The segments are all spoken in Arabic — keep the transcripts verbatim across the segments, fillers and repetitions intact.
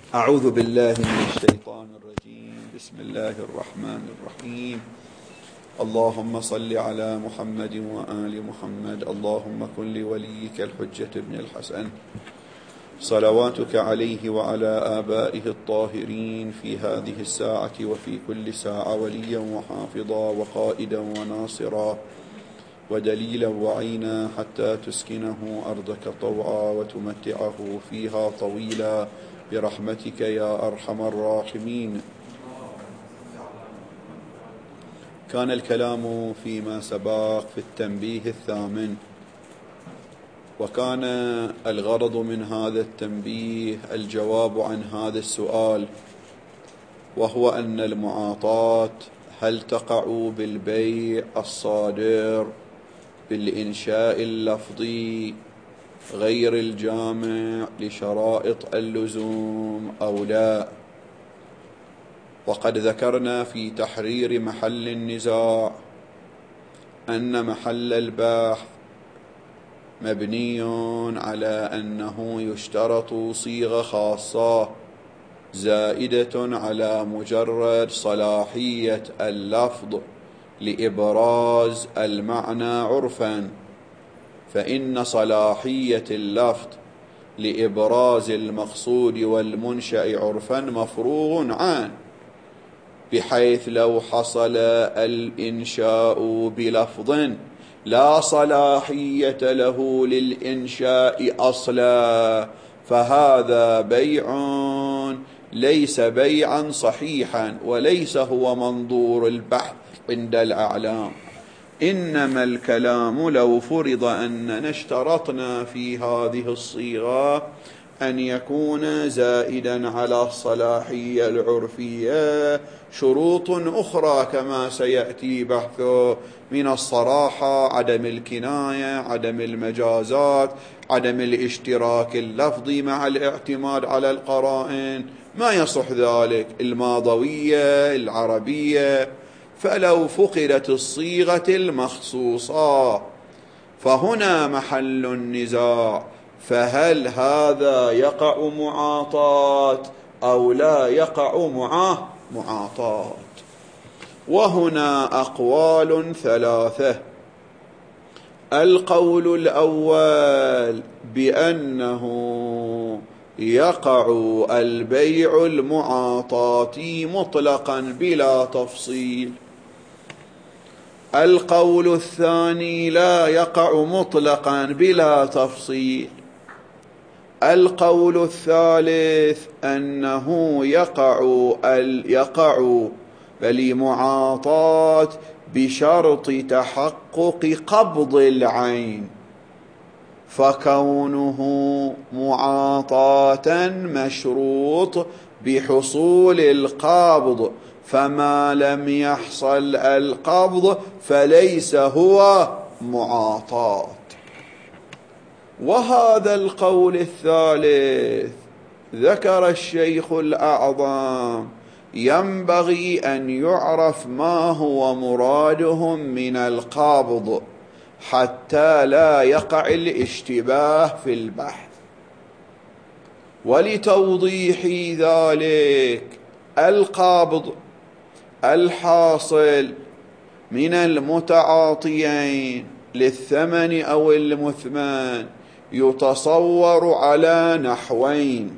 أعوذ بالله من الشيطان الرجيم. بسم الله الرحمن الرحيم. اللهم صل على محمد وآل محمد. اللهم كن لوليك الحجة ابن الحسن صلواتك عليه وعلى آبائه الطاهرين في هذه الساعة وفي كل ساعة وليا وحافظا وقائدا وناصرا ودليلا وعينا حتى تسكنه أرضك طوعا وتمتعه فيها طويلا برحمتك يا أرحم الراحمين. كان الكلام فيما سبق في التنبيه الثامن، وكان الغرض من هذا التنبيه الجواب عن هذا السؤال، وهو أن المعاطاة هل تقع بالبيع الصادر بالإنشاء اللفظي غير الجامع لشرائط اللزوم أو لا. وقد ذكرنا في تحرير محل النزاع أن محل البحث مبني على أنه يشترط صيغة خاصة زائدة على مجرد صلاحية اللفظ لإبراز المعنى عرفاً، فإن صلاحية اللفظ لإبراز المقصود والمنشأ عرفاً مفروغ عنه، بحيث لو حصل الإنشاء بلفظ لا صلاحية له للإنشاء أصلا فهذا بيع ليس بيعا صحيحا، وليس هو منظور البحث عند الأعلام. إنما الكلام لو فرض أننا اشترطنا في هذه الصيغة أن يكون زائدا على الصلاحية العرفية شروط أخرى كما سيأتي بحثه، من الصراحة، عدم الكناية، عدم المجازات، عدم الاشتراك اللفظي مع الاعتماد على القرائن، ما يصح ذلك، الماضوية العربية. فلو فقدت الصيغة المخصوصة فهنا محل النزاع، فهل هذا يقع معاطاة أو لا يقع معاه معاطاة؟ وهنا أقوال ثلاثة. القول الأول بأنه يقع البيع المعاطاتي مطلقا بلا تفصيل. القول الثاني لا يقع مطلقا بلا تفصيل. القول الثالث أنه يقع يقع بالمعاطاة بشرط تحقق قبض العين، فكونه معاطاة مشروط بحصول القبض، فما لم يحصل القبض فليس هو معاطاة. وهذا القول الثالث ذكر الشيخ الأعظم ينبغي أن يعرف ما هو مرادهم من القبض حتى لا يقع الاشتباه في البحث. ولتوضيح ذلك، القبض الحاصل من المتعاطيين للثمن أو المثمن يتصور على نحوين.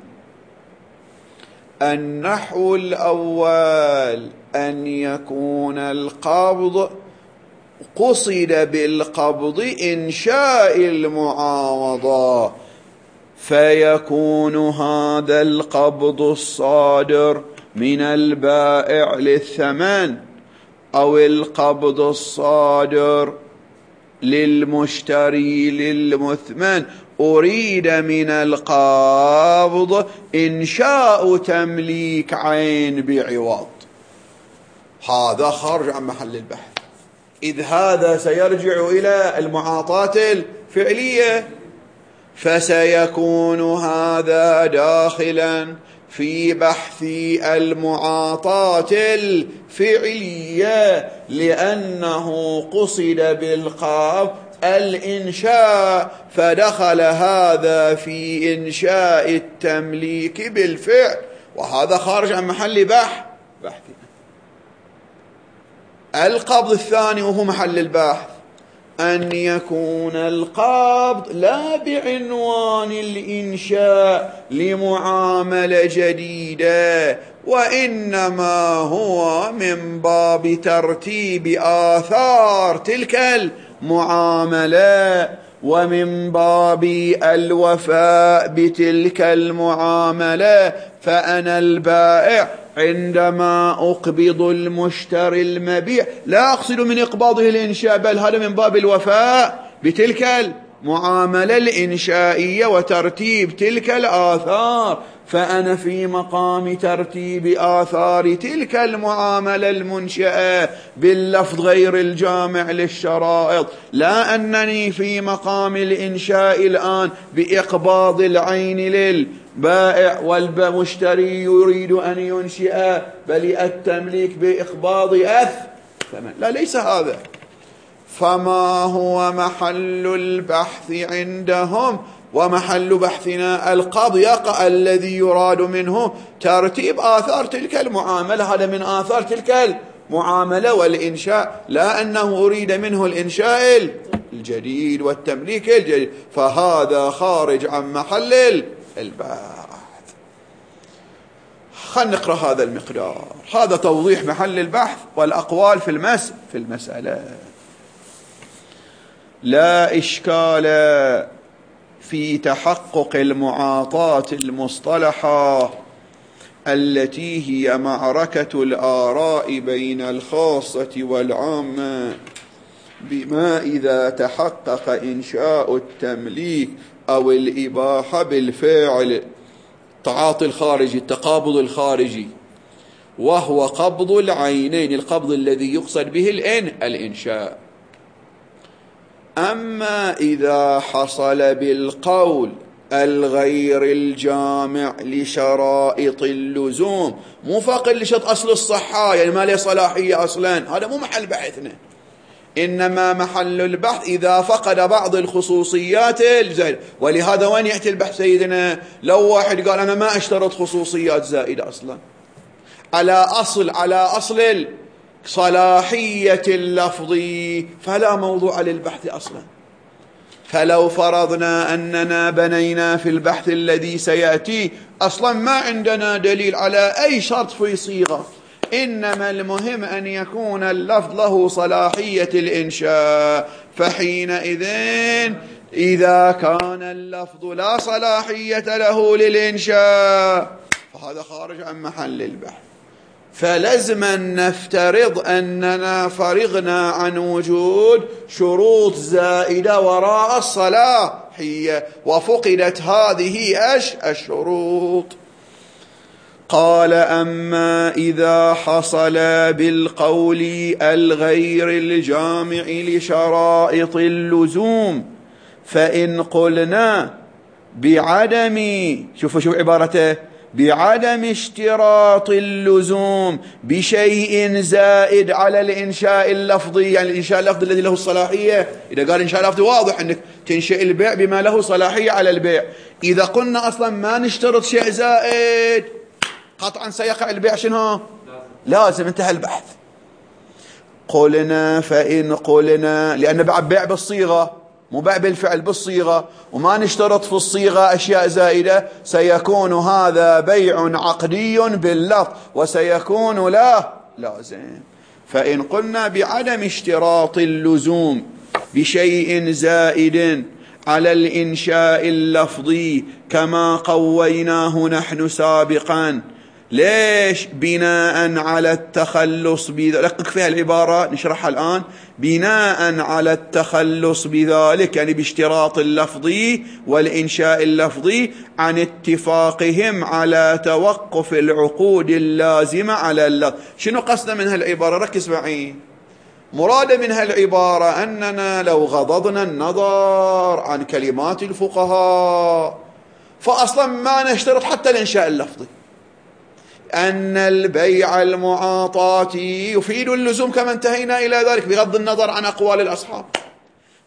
النحو الأول أن يكون القبض قصد بالقبض إنشاء المعاوضة، فيكون هذا القبض الصادر من البائع للثمن أو القبض الصادر للمشتري للمثمن أريد من القبض إنشاء تمليك عين بعوض. هذا خارج عن محل البحث، إذ هذا سيرجع إلى المعاطاة الفعلية، فسيكون هذا داخلا في بحث المعاطاة الفعلية، لأنه قصد بالقبض الإنشاء، فدخل هذا في إنشاء التمليك بالفعل، وهذا خارج عن محل بحث بحثنا. القبض الثاني وهو محل البحث أن يكون القبض لا بعنوان الإنشاء لمعاملة جديدة، وإنما هو من باب ترتيب آثار تلك المعاملة ومن باب الوفاء بتلك المعاملة. فأنا البائع عندما أقبض المشتري المبيع لا أقصد من إقباضه الإنشاء، بل هذا من باب الوفاء بتلك المعاملة الإنشائية وترتيب تلك الآثار. فأنا في مقام ترتيب آثار تلك المعاملة المنشأة باللفظ غير الجامع للشرائط، لا أنني في مقام الإنشاء الآن بإقباض العين للبائع والمشتري يريد أن ينشئ، بل التمليك بإقباض أث ثمن. لا، ليس هذا. فما هو محل البحث عندهم ومحل بحثنا القبض يقع الذي يراد منه ترتيب آثار تلك المعاملة. هذا من آثار تلك المعاملة والإنشاء، لا أنه أريد منه الإنشاء الجديد والتمليك الجديد، فهذا خارج عن محل البحث. خلنا نقرأ هذا المقدار. هذا توضيح محل البحث والأقوال في المس في المسألة. لا إشكال في تحقق المعاطاة المصطلحة التي هي معركة الآراء بين الخاصة والعامة، بما إذا تحقق إنشاء التمليك أو الإباحة بالفعل، تعاطي الخارجي، التقابض الخارجي، وهو قبض العينين، القبض الذي يقصد به الإن الإنشاء. أما إذا حصل بالقول الغير الجامع لشرائط اللزوم، مو فاقد لشرط أصل الصحة، يعني ما له صلاحية أصلا، هذا مو محل بحثنا. إنما محل البحث إذا فقد بعض الخصوصيات الزائدة. ولهذا وين يأتي البحث سيدنا؟ لو واحد قال أنا ما أشترط خصوصيات زائدة أصلا، على أصل على أصل صلاحية اللفظ، فلا موضوع للبحث أصلا. فلو فرضنا أننا بنينا في البحث الذي سيأتي أصلا ما عندنا دليل على أي شرط في صيغة، إنما المهم أن يكون اللفظ له صلاحية الإنشاء، فحينئذ إذا كان اللفظ لا صلاحية له للإنشاء فهذا خارج عن محل البحث. فلازم نفترض أننا فرغنا عن وجود شروط زائدة وراء الصلاحية، وفقدت هذه أش الشروط. قال أما إذا حصل بالقول الغير الجامع لشرائط اللزوم، فإن قلنا بعدم، شوفوا شوف عبارته، بعدم اشتراط اللزوم بشيء زائد على الإنشاء اللفظي، يعني الإنشاء اللفظي الذي له الصلاحية. إذا قال إنشاء لفظي واضح أنك تنشئ البيع بما له صلاحية على البيع. إذا قلنا أصلا ما نشترط شيء زائد قطعا سيقع البيع شنو؟ لازم. انتهى البحث. قلنا فإن قلنا، لأن بعد بيع بالصيغة مو بيع بالفعل، بالصيغة، وما نشترط في الصيغة أشياء زائدة، سيكون هذا بيع عقدي باللفظ وسيكون لا لازم. فإن قلنا بعدم اشتراط اللزوم بشيء زائد على الإنشاء اللفظي كما قويناه نحن سابقا، ليش؟ بناء على التخلص بذلك. رقق فيها العبارة نشرحها الآن. بناء على التخلص بذلك، يعني باشتراط اللفظي والإنشاء اللفظي، عن اتفاقهم على توقف العقود اللازمة على اللفظ. شنو قصد من هالعبارة؟ ركز معي. مراد من هالعبارة أننا لو غضضنا النظر عن كلمات الفقهاء فأصلا ما نشترط حتى الإنشاء اللفظي، أن البيع المعاطاة يفيد اللزوم كما انتهينا إلى ذلك بغض النظر عن أقوال الأصحاب.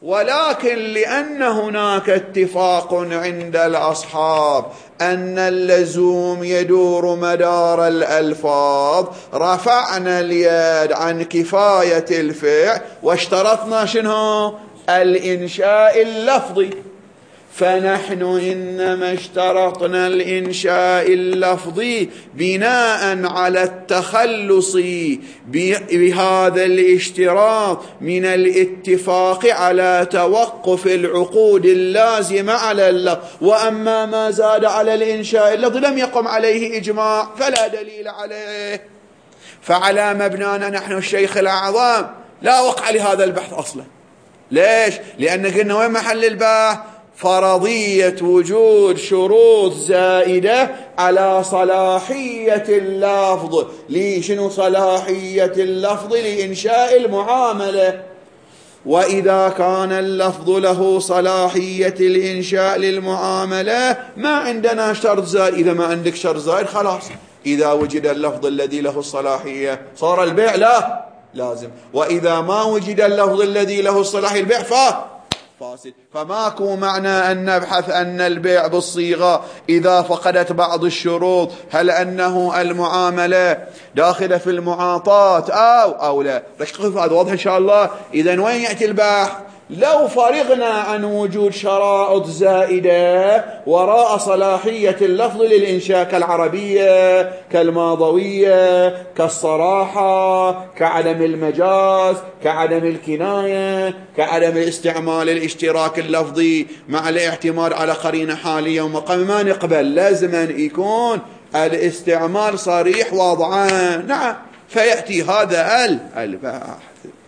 ولكن لأن هناك اتفاق عند الأصحاب أن اللزوم يدور مدار الألفاظ، رفعنا اليد عن كفاية الفعل واشترطنا شنو؟ الإنشاء اللفظي. فنحن إنما اشترطنا الإنشاء اللفظي بناء على التخلص بهذا الاشتراط من الاتفاق على توقف العقود اللازمة على اللفظ. وأما ما زاد على الإنشاء اللفظي لم يقم عليه إجماع فلا دليل عليه. فعلى مبنانا نحن الشيخ الأعظم لا وقع لهذا البحث أصلا. ليش؟ لأن قلنا وين محل البحث؟ فرضية وجود شروط زائدة على صلاحية اللفظ. لشنو صلاحية اللفظ؟ لإنشاء المعاملة. وإذا كان اللفظ له صلاحية الإنشاء للمعاملة ما عندنا شرط زائد. إذا ما عندك شرط زائد خلاص، إذا وجد اللفظ الذي له الصلاحية صار البيع لا لازم، وإذا ما وجد اللفظ الذي له الصلاحية البيع فا فاسد. فماكو معنى أن نبحث أن البيع بالصيغة إذا فقدت بعض الشروط هل أنه المعاملة داخلة في المعاطاة أو أو لا. رشقف هذا واضح إن شاء الله. إذن وين يأتي البحث؟ لو فرغنا عن وجود شرائط زائدة وراء صلاحية اللفظ للإنشاء كالعربية كالماضوية كالصراحة كعدم المجاز كعدم الكناية كعدم الاستعمال الاشتراك اللفظي مع الاعتماد على قرينة حالية ومقام، ما نقبل، لازم أن يكون الاستعمال صريح واضعا. نعم، فيأتي هذا البحث.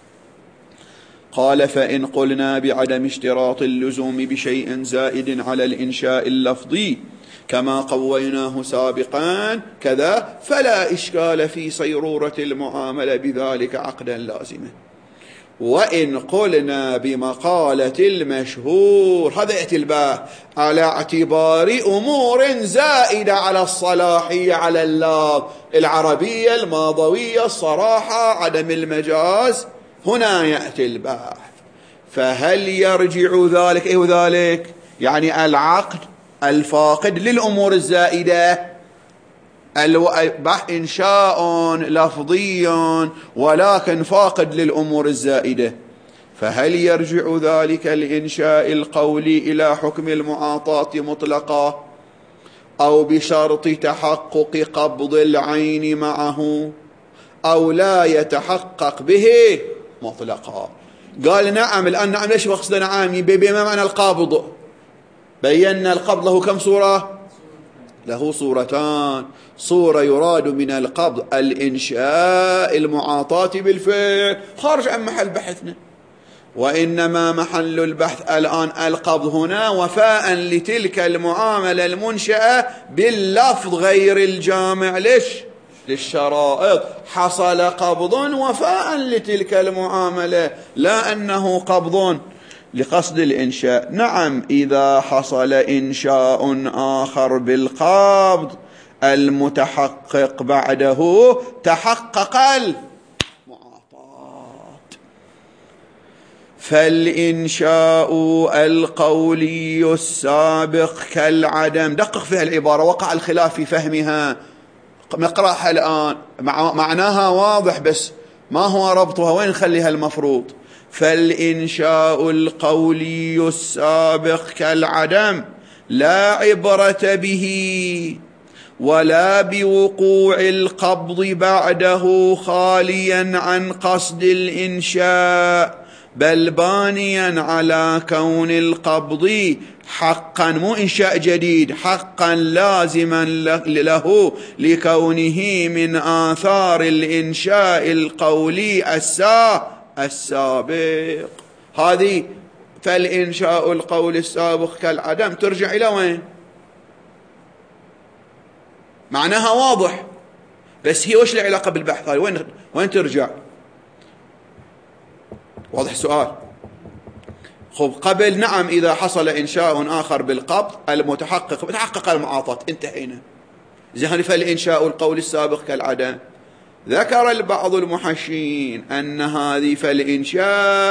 قال فإن قلنا بعدم اشتراط اللزوم بشيء زائد على الإنشاء اللفظي كما قويناه سابقا كذا فلا إشكال في صيرورة المعاملة بذلك عقدا لازما. وإن قلنا بمقالة المشهور، هذا يأتي البحث على اعتبار أمور زائدة على الصلاحية على اللفظ، العربية الماضوية الصراحة عدم المجاز، هنا يأتي البحث. فهل يرجع ذلك إيه ذلك؟ يعني العقد الفاقد للأمور الزائدة، البحث إنشاء لفظي ولكن فاقد للأمور الزائدة، فهل يرجع ذلك الإنشاء القولي إلى حكم المعاطاة مطلقا أو بشرط تحقق قبض العين معه أو لا يتحقق به مطلقا؟ قال نعم. الآن نعم ليش وقصد نعم؟ بما معنى القابض؟ بينا القبض له كم صورة؟ له صورتان. صورة يراد من القبض الإنشاء المعاطاة بالفعل، خارج عن محل بحثنا، وإنما محل البحث الآن القبض هنا وفاء لتلك المعاملة المنشأة باللفظ غير الجامع ليش؟ للشرائط. حصل قبض وفاء لتلك المعاملة، لا أنه قبض لقصد الإنشاء. نعم، إذا حصل إنشاء آخر بالقبض المتحقق بعده تحقق المعاطاة. فالإنشاء القولي السابق كالعدم. دقق في العبارة، وقع الخلاف في فهمها، نقرأها الآن، معناها واضح بس ما هو ربطها، وين نخليها المفروض؟ فالإنشاء القولي السابق كالعدم لا عبرة به ولا بوقوع القبض بعده خاليا عن قصد الإنشاء، بل بانيا على كون القبض حقا، مو إنشاء جديد، حقا لازما له لكونه من آثار الإنشاء القولي السابق. هذه فالإنشاء القولي السابق كالعدم ترجع إلى وين؟ معناها واضح، بس هي وش العلاقة بالبحث؟ هاي وين وين ترجع؟ واضح السؤال؟ خب قبل نعم إذا حصل إنشاء آخر بالقبض المتحقق بتحقق المعاطاة، انتهينا. زين، فالإنشاء القولي السابق كالعدم. ذكر البعض المحشين أن هذه فالإنشاء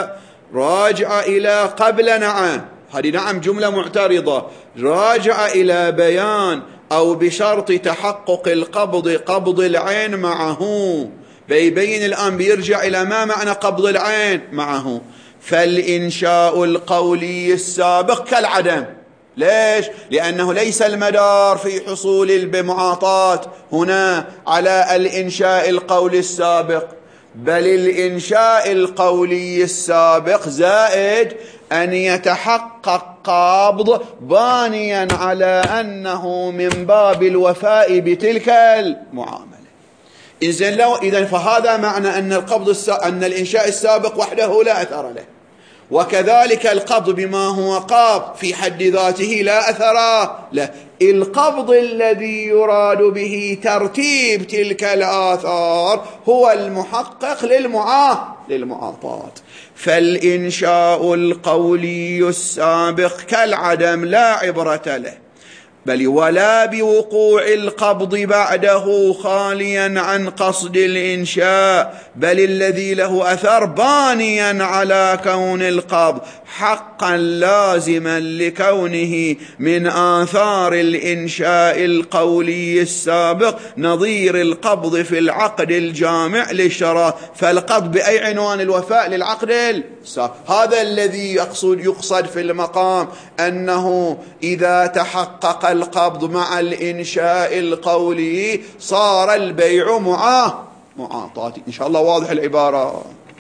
راجع إلى قبل نعم، هذه نعم جملة معترضة، راجع إلى بيان أو بشرط تحقق القبض قبض العين معه، بيبين الآن بيرجع إلى ما معنى قبض العين معه. فالإنشاء القولي السابق كالعدم. ليش؟ لأنه ليس المدار في حصول المعاطاة هنا على الإنشاء القولي السابق، بل الإنشاء القولي السابق زائد أن يتحقق قبض بانيا على أنه من باب الوفاء بتلك المعاملة. إذن لو إذن فهذا معنى أن القبض الس... أن الإنشاء السابق وحده لا أثر له، وكذلك القبض بما هو قابض في حد ذاته لا أثر له. القبض الذي يراد به ترتيب تلك الآثار هو المحقق للمعا... للمعاطاة. فالإنشاء القولي السابق كالعدم لا عبرة له، بل ولا بوقوع القبض بعده خاليا عن قصد الإنشاء، بل الذي له أثر بانيا على كون القبض حقا لازما لكونه من آثار الإنشاء القولي السابق، نظير القبض في العقد الجامع للشراء. فالقبض بأي عنوان؟ الوفاء للعقد السابق. هذا الذي يقصد يقصد في المقام، أنه إذا تحقق القبض مع الإنشاء القولي صار البيع معاه معاطاة. إن شاء الله واضح العبارة.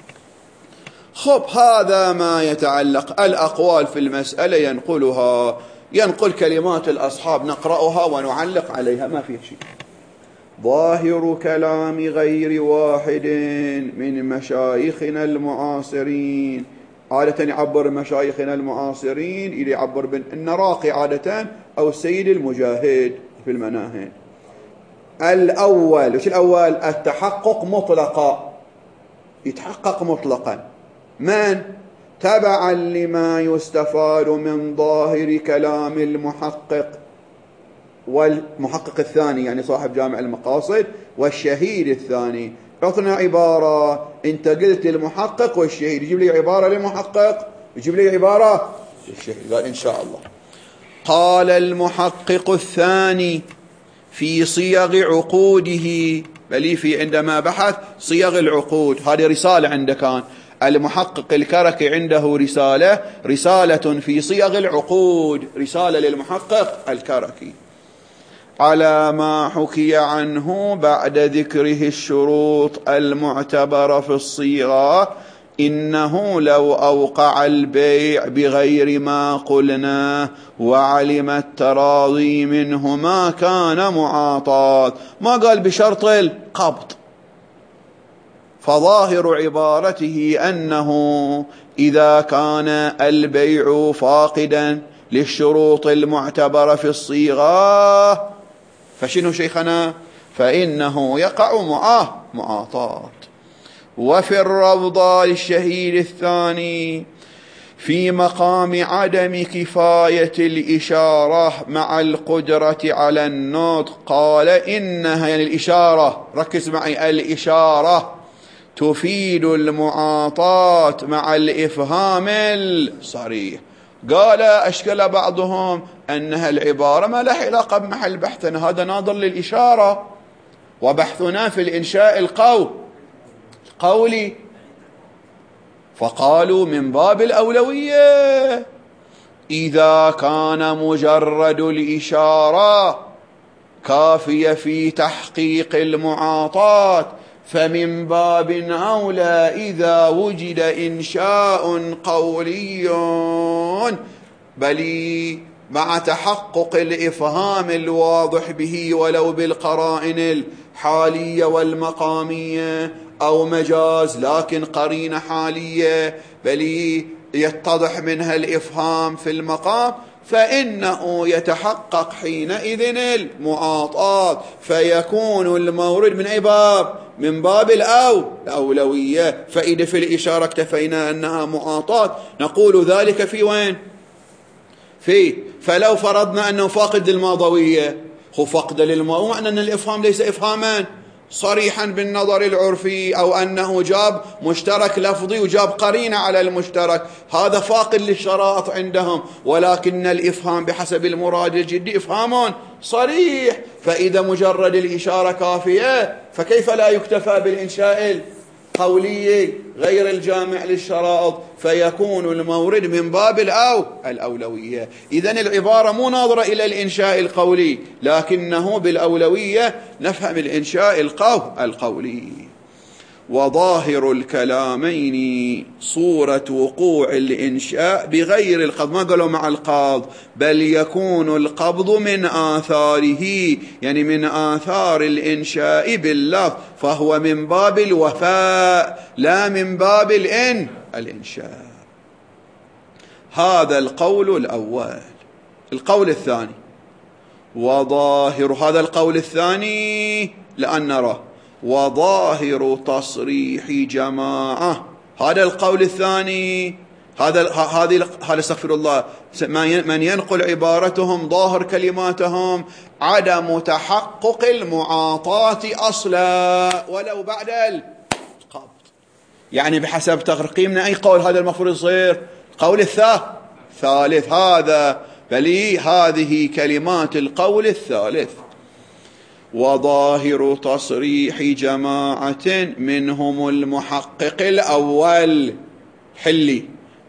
خب، هذا ما يتعلق الأقوال في المسألة ينقلها، ينقل كلمات الأصحاب نقرأها ونعلق عليها، ما فيه شيء. ظاهر كلام غير واحد من مشايخنا المعاصرين، عادة يعبر مشايخنا المعاصرين إلى يعبر بالنراقي عادة أو السيد المجاهد في المناهج. الأول، وش الأول؟ التحقق مطلقا، يتحقق مطلقا. من؟ تبعا لما يستفاد من ظاهر كلام المحقق والمحقق الثاني، يعني صاحب جامع المقاصد، والشهيد الثاني. عطنا عبارة، انت قلت المحقق والشهيد، يجيب لي عبارة للمحقق، يجيب لي عبارة للشهيد. قال إن شاء الله. قال المحقق الثاني في صيغ عقوده، بل في عندما بحث صيغ العقود، هذه رسالة عنده، كان المحقق الكركي عنده رسالة رسالة في صيغ العقود، رسالة للمحقق الكركي، على ما حكي عنه بعد ذكره الشروط المعتبرة في الصيغة، إنه لو أوقع البيع بغير ما قلنا وعلم التراضي منه ما كان معاطاة. ما قال بشرط القبض. فظاهر عبارته أنه إذا كان البيع فاقدا للشروط المعتبرة في الصيغة فشنو شيخنا؟ فإنه يقع معاه معاطاة. وفي الروضة للشهيد الثاني في مقام عدم كفاية الإشارة مع القدرة على النطق، قال إنها، يعني الإشارة، ركز معي، الإشارة تفيد المعاطاة مع الإفهام الصريح. قال أشكل بعضهم أنها العبارة ما لها علاقة بمحل بحثنا، هذا ناظر للإشارة، وبحثنا في الإنشاء القول قولي. فقالوا من باب الأولوية، إذا كان مجرد الإشارة كافية في تحقيق المعاطاة فمن باب أولى إذا وجد إنشاء قولي بل مع تحقق الإفهام الواضح به ولو بالقرائن الحالية والمقامية، أو مجاز لكن قرينة حالية بل يتضح منها الإفهام في المقام، فإنه يتحقق حينئذ المعاطاة، فيكون المورد من أي باب؟ من باب الأو الأولوية. فإذا في الإشارة اكتفينا أنها معاطاة، نقول ذلك في وين؟ في فلو فرضنا أنه فاقد للماضوية، هو فقد للماضوية معنى أن الإفهام ليس إفهاما صريحا بالنظر العرفي، أو أنه جاب مشترك لفظي وجاب قرينة على المشترك، هذا فاقد للشرائط عندهم. ولكن الإفهام بحسب المراد الجدي إفهام صريح، فإذا مجرد الإشارة كافية فكيف لا يكتفى بالإنشاء القولي غير الجامع للشرائط، فيكون المورد من باب الأو الأولوية. إذن العبارة مو ناظرة إلى الإنشاء القولي، لكنه بالأولوية نفهم الإنشاء القو القولي. وظاهر الكلامين صورة وقوع الإنشاء بغير القبض، ما قالوا مع القبض، بل يكون القبض من آثاره، يعني من آثار الإنشاء باللفظ، فهو من باب الوفاء لا من باب الإن الإنشاء. هذا القول الأول. القول الثاني وظاهر هذا القول الثاني لأن نرى وظاهر تصريح جماعة، هذا القول الثاني، هذا هذه هذا استغفر الله من ينقل عبارتهم ظاهر كلماتهم عدم تحقق المعاطاة أصلا ولو بعد القبض. يعني بحسب تقريمنا أي قول هذا المفروض يصير قول الثالث، هذا بل هذه كلمات القول الثالث. وظاهر تصريح جماعة منهم المحقق الأول حلي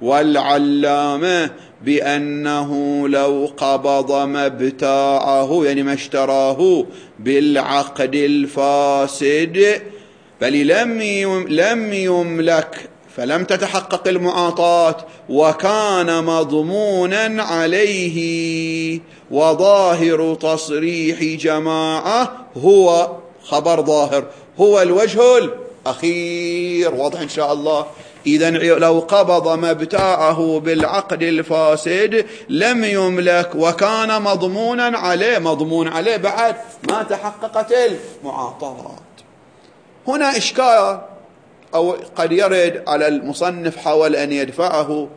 والعلامة بأنه لو قبض ما ابتاعه، يعني ما اشتراه بالعقد الفاسد، بل لم لم يملك فلم تتحقق المعاطاة وكان مضمونا عليه. وظاهر تصريح جماعة هو خبر ظاهر، هو الوجه الأخير. واضح إن شاء الله. إذن لو قبض ما ابتاعه بالعقد الفاسد لم يملك وكان مضمونا عليه، مضمون عليه بعد ما تحققت المعاطاة. هنا إشكال أو قد يرد على المصنف، حاول أن يدفعه،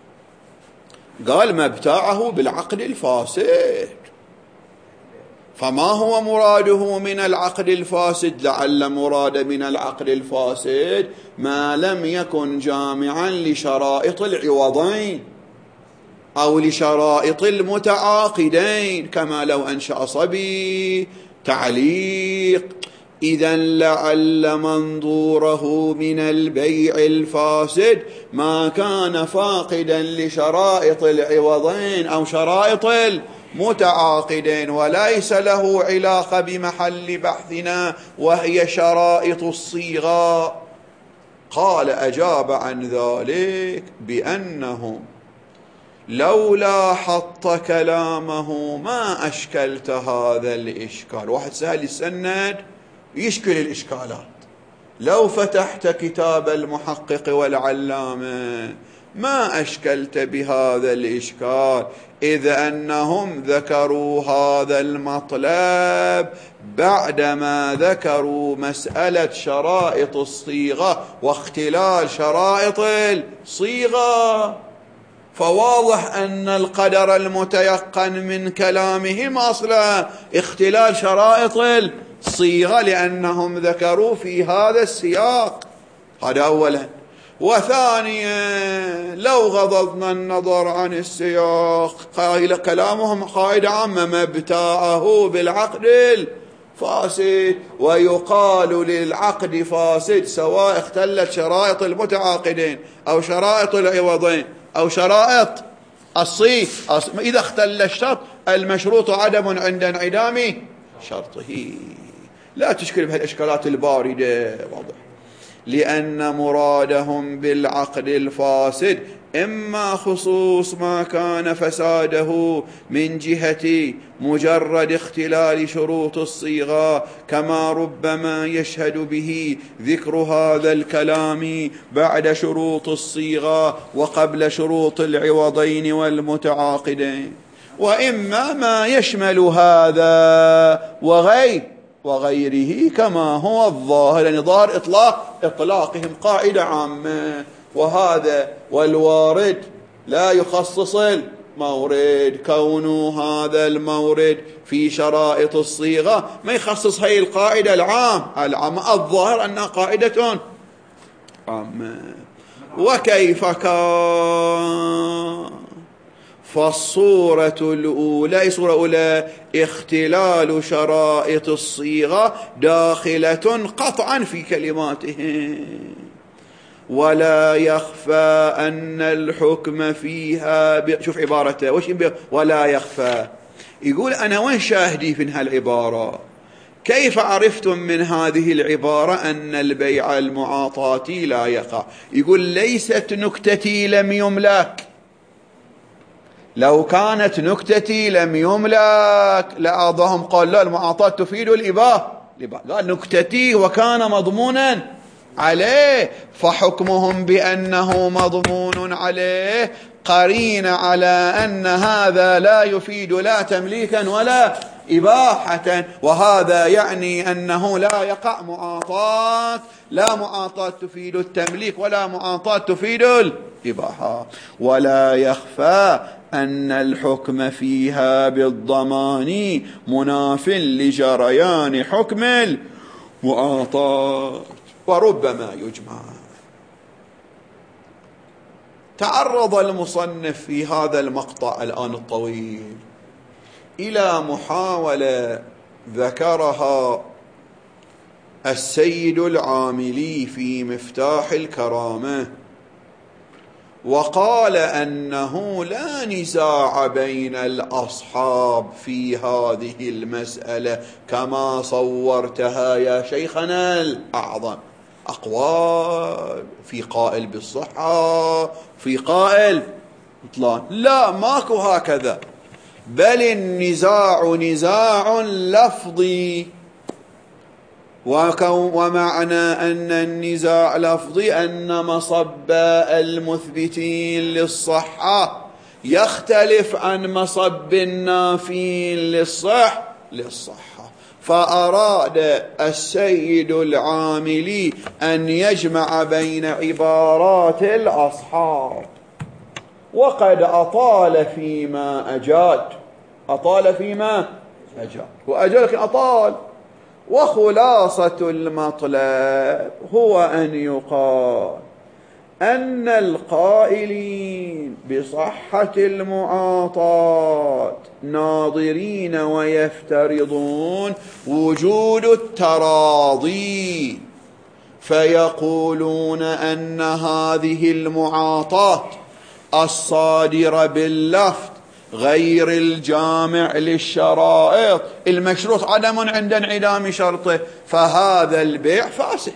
قال ما ابتاعه بالعقد الفاسد، فما هو مراده من العقد الفاسد؟ لعل مراد من العقد الفاسد ما لم يكن جامعا لشرائط العوضين أو لشرائط المتعاقدين، كما لو أنشأ صبي تعليق. إذن لعل منظوره من البيع الفاسد ما كان فاقدا لشرائط العوضين أو شرائط المتعاقدين، وليس له علاقة بمحل بحثنا وهي شرائط الصيغة. قال أجاب عن ذلك بأنه لولا حط كلامه ما أشكلت هذا الإشكال. واحد سهل السند يشكل الإشكالات. لو فتحت كتاب المحقق والعلامة ما أشكلت بهذا الإشكال، إذ أنهم ذكروا هذا المطلب بعدما ذكروا مسألة شرائط الصيغة واختلال شرائط الصيغة. فواضح أن القدر المتيقن من كلامهم أصلا اختلال شرائط الصيغة، لأنهم ذكروا في هذا السياق. هذا أولا. وثانيا لو غضضنا النظر عن السياق، قائل كلامهم قاعدة عامة ما ابتاعه بالعقد الفاسد، ويقال للعقد فاسد سواء اختلت شرائط المتعاقدين أو شرائط العوضين أو شرائط الصيغ. إذا اختل الشرط المشروط عدم عند انعدام شرطه. لا تشكل بهالإشكالات الباردة. واضح. لأن مرادهم بالعقد الفاسد إما خصوص ما كان فساده من جهة مجرد اختلال شروط الصيغة، كما ربما يشهد به ذكر هذا الكلام بعد شروط الصيغة وقبل شروط العوضين والمتعاقدين، وإما ما يشمل هذا وغير وغيره كما هو الظاهر، يعني ظاهر إطلاق إطلاقهم قاعدة عامة. وهذا والوارد لا يخصص مورد، كون هذا المورد في شرائط الصيغة ما يخصص هي القاعدة العام العامة الظاهر أنها قاعدة عامة. وكيف كان؟ فالصورة الأولى أي صورة أولى اختلال شرائط الصيغة داخلة قطعا في كلماتهم، ولا يخفى أن الحكم فيها ب... شوف عبارته وش ب... ولا يخفى. يقول أنا وين شاهدي في هالعبارة؟ كيف عرفتم من هذه العبارة أن البيع المعاطاتي لا يقع؟ يقول ليست نكتتي لم يملك، لو كانت نكتتي لم يملك لأعضهم قال لا المعاطاة تفيد الإباحة، قال نكتتي وكان مضمونا عليه، فحكمهم بأنه مضمون عليه قرين على أن هذا لا يفيد لا تمليكا ولا إباحة، وهذا يعني أنه لا يقع معاطاة، لا معاطاة تفيد التمليك ولا معاطاة تفيد الإباحة. ولا يخفى أن الحكم فيها بالضمان مناف لجريان حكم المعاطاة. وربما يجمع. تعرض المصنف في هذا المقطع الآن الطويل إلى محاولة ذكرها السيد العاملي في مفتاح الكرامة، وقال أنه لا نزاع بين الأصحاب في هذه المسألة كما صورتها يا شيخنا الأعظم، أقوال في قائل بالصحة في قائل بطلان، لا ماكو هكذا، بل النزاع نزاع لفظي، ومعنى أن النزاع لفظي أن مصب المثبتين للصحة يختلف عن مصب النافين للصح للصحة. فأراد السيد العاملي أن يجمع بين عبارات الأصحاب، وقد أطال فيما أجاد أطال فيما أجاد وأجاد لكن أطال. وخلاصة المطلب هو أن يقال أن القائلين بصحة المعاطاة ناظرين ويفترضون وجود التراضي، فيقولون أن هذه المعاطاة الصادرة باللفظ غير الجامع للشرائط المشروط عدم عند انعدام شرطه، فهذا البيع فاسد.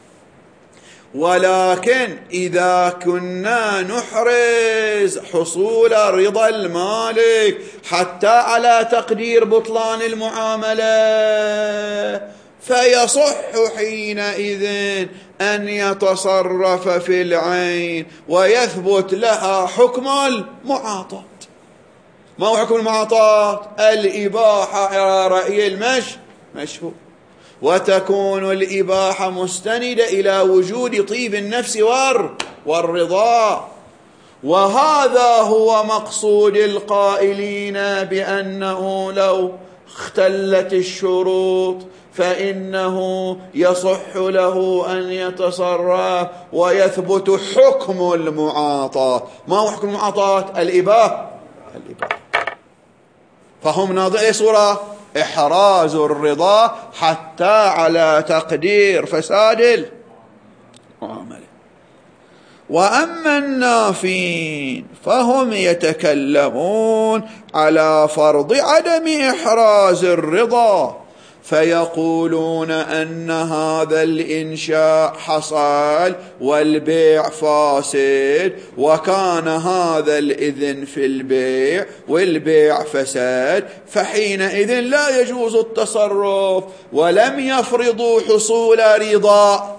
ولكن إذا كنا نحرز حصول رضا المالك حتى على تقدير بطلان المعاملة، فيصح حينئذ أن يتصرف في العين ويثبت لها حكم المعاطاة. ما هو حكم المعاطاة؟ الإباحة على رأي المش مشهور، وتكون الإباحة مستندة إلى وجود طيب النفس والرضا. وهذا هو مقصود القائلين بأنه لو اختلت الشروط فإنه يصح له أن يتصرف ويثبت حكم المعاطاة. ما هو حكم المعاطاة؟ الإباحة. الإباحة. فهم ناظرين أي صورة؟ إحراز الرضا حتى على تقدير فساد المعاملة. وأما النافين فهم يتكلمون على فرض عدم إحراز الرضا، فيقولون أن هذا الإنشاء حصل والبيع فاسد، وكان هذا الإذن في البيع والبيع فساد، فحينئذ لا يجوز التصرف، ولم يفرضوا حصول رضا.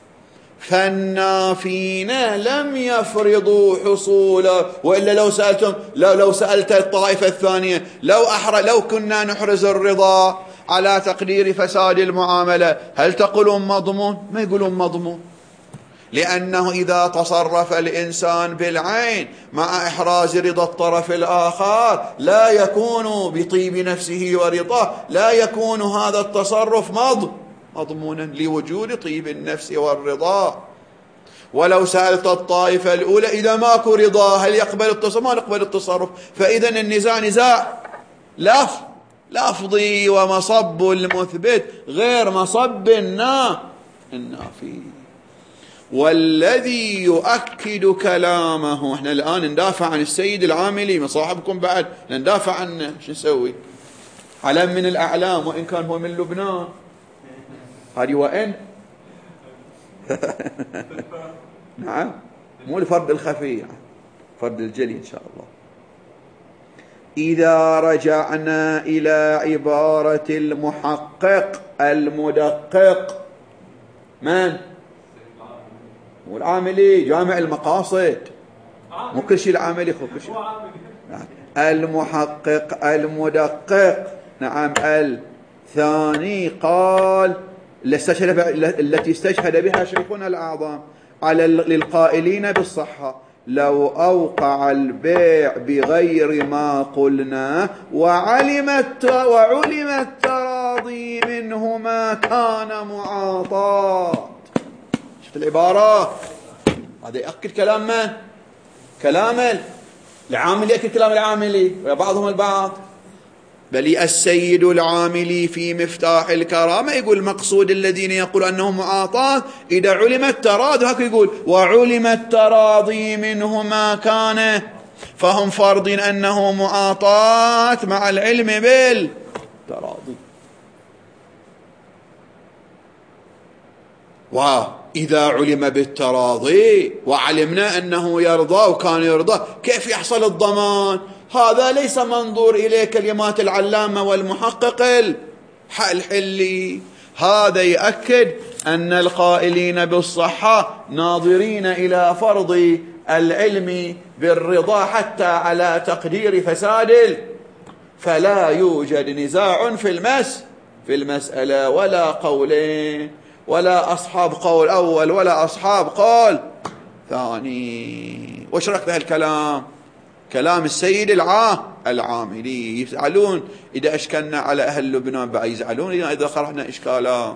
فالنافين لم يفرضوا حصوله، وإلا لو سألتم لو, لو سألت الطائفة الثانية لو, أحر لو كنا نحرز الرضا على تقدير فساد المعاملة هل تقولون مضمون؟ ما يقولون مضمون، لأنه إذا تصرف الإنسان بالعين مع إحراز رضا الطرف الآخر لا يكون بطيب نفسه ورضاه، لا يكون هذا التصرف مض مضمونا لوجود طيب النفس والرضا. ولو سألت الطائفة الأولى إذا ماكو رضا هل يقبل التصرف؟ ما نقبل التصرف. فإذا النزاع نزاع لف لفظي، ومصب المثبت غير مصب النافي. والذي يؤكد كلامه، احنا الآن ندافع عن السيد العاملي من صاحبكم بعد ندافع عنه، شو نسوي؟ علم من الأعلام وإن كان هو من لبنان، هذه وإن نعم، مو الفرد الخفي، فرد الجلي إن شاء الله. إذا رجعنا إلى عبارة المحقق المدقق، من؟ والعاملي جامع المقاصد، مو كل شيء العاملي، خو كل شيء المحقق المدقق. نعم. الثاني قال التي استشهد بها شيخنا الأعظم على للقائلين بالصحة: لو أوقع البيع بغير ما قلنا وعلم وعلم التراضي منه ما كان معاطاة. شفت العبارة؟ هذا يأكد كلام من؟ كلام العاملي، يأكد كلام العاملي وبعضهم البعض. بل السيد العاملي في مفتاح الكرامة يقول المقصود الذين يقول أنهم معاطاة إذا علم التراضي، هكذا يقول وعلم التراضي منه ما كان، فهم فرضين أنه معاطاة مع العلم بالتراضي. وإذا علم بالتراضي وعلمنا أنه يرضى وكان يرضى، كيف يحصل الضمان؟ هذا ليس منظور إليه كلمات العلامة والمحقق الحلي. هذا يؤكد أن القائلين بالصحة ناظرين إلى فرض العلم بالرضا حتى على تقدير فساد، فلا يوجد نزاع في المس في المسألة، ولا قولين، ولا أصحاب قول أول ولا أصحاب قول ثاني. وش رأيك بهالكلام؟ كلام السيد العام العاملي. يزعلون إذا أشكلنا على أهل لبنان، بقى يزعلون إذا خرجنا إشكالات.